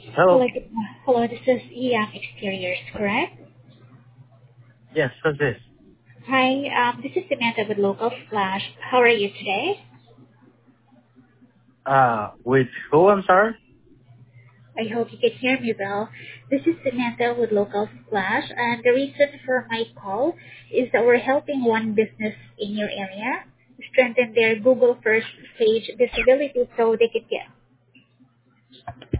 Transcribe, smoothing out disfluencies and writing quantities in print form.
Hello. Hello, hello, this is EM Exteriors, correct? Yes, what's this? Hi, this is Samantha with Local Flash. How are you today? With who, I'm sorry? I hope you can hear me well. This is Samantha with Local Flash, and the reason for my call is that we're helping one business in your area strengthen their Google First page visibility so they could get